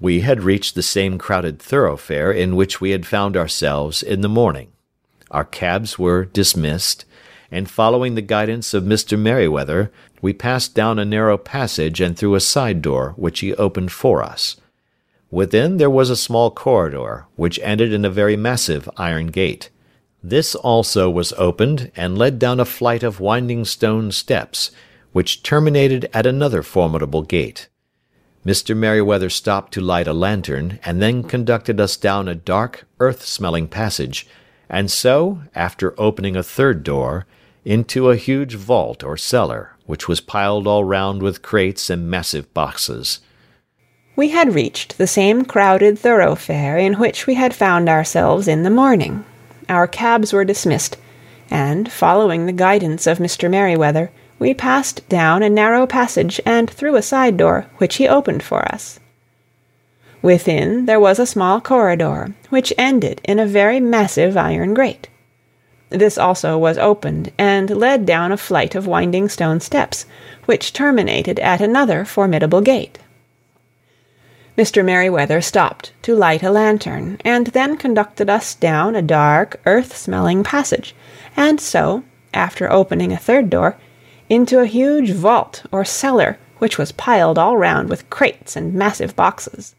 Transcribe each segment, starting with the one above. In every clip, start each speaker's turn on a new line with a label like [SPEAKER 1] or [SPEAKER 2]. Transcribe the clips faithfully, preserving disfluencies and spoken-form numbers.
[SPEAKER 1] We had reached the same crowded thoroughfare in which we had found ourselves in the morning. Our cabs were dismissed, and following the guidance of Mister Merryweather, we passed down a narrow passage and through a side door which he opened for us. Within there was a small corridor, which ended in a very massive iron gate. This also was opened, and led down a flight of winding stone steps, which terminated at another formidable gate. Mister Merryweather stopped to light a lantern, and then conducted us down a dark, earth-smelling passage, and so, after opening a third door, into a huge vault or cellar, which was piled all round with crates and massive boxes.
[SPEAKER 2] We had reached the same crowded thoroughfare in which we had found ourselves in the morning. Our cabs were dismissed, and, following the guidance of Mister Merryweather, we passed down a narrow passage and through a side door, which he opened for us. Within there was a small corridor, which ended in a very massive iron grate. This also was opened, and led down a flight of winding stone steps, which terminated at another formidable gate. Mister Merryweather stopped to light a lantern, and then conducted us down a dark, earth-smelling passage, and so, after opening a third door, into a huge vault or cellar, which was piled all round with crates and massive boxes.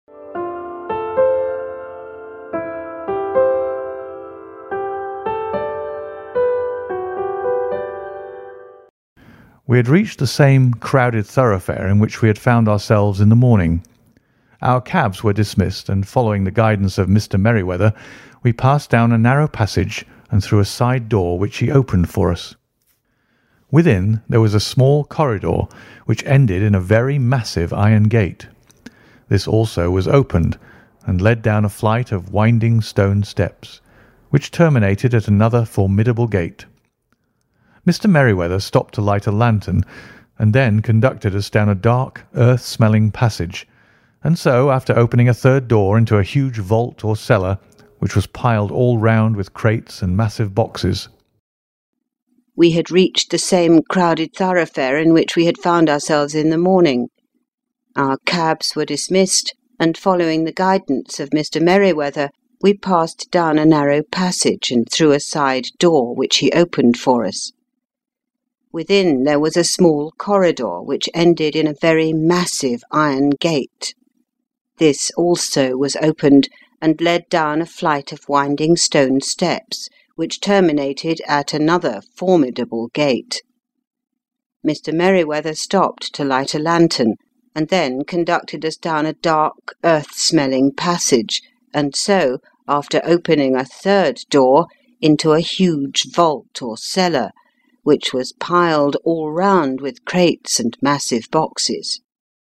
[SPEAKER 3] We had reached the same crowded thoroughfare in which we had found ourselves in the morning. Our cabs were dismissed, and following the guidance of Mister Merryweather, we passed down a narrow passage and through a side door which he opened for us. Within there was a small corridor which ended in a very massive iron gate. This also was opened, and led down a flight of winding stone steps, which terminated at another formidable gate. Mister Merryweather stopped to light a lantern, and then conducted us down a dark, earth-smelling passage, and so, after opening a third door into a huge vault or cellar, which was piled all round with crates and massive boxes.
[SPEAKER 4] We had reached the same crowded thoroughfare in which we had found ourselves in the morning. Our cabs were dismissed, and following the guidance of Mister Merryweather, we passed down a narrow passage and through a side door which he opened for us. Within there was a small corridor which ended in a very massive iron gate. This also was opened, and led down a flight of winding stone steps, which terminated at another formidable gate. Mister Merryweather stopped to light a lantern, and then conducted us down a dark, earth-smelling passage, and so, after opening a third door, into a huge vault or cellar, which was piled all round with crates and massive boxes.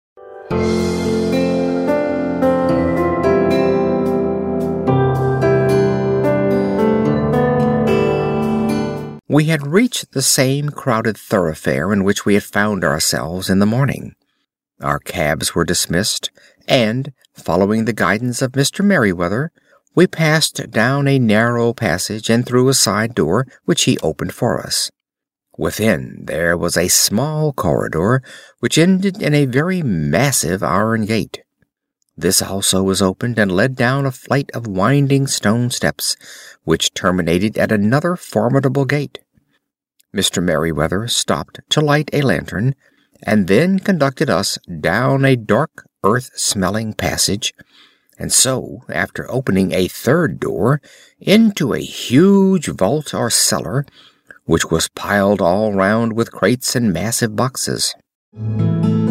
[SPEAKER 5] We had reached the same crowded thoroughfare in which we had found ourselves in the morning. Our cabs were dismissed, and, following the guidance of Mister Merryweather, we passed down a narrow passage and through a side door which he opened for us. Within there was a small corridor which ended in a very massive iron gate. This also was opened, and led down a flight of winding stone steps, which terminated at another formidable gate. Mister Merryweather stopped to light a lantern, and then conducted us down a dark, earth-smelling passage, and so, after opening a third door, into a huge vault or cellar, which was piled all round with crates and massive boxes.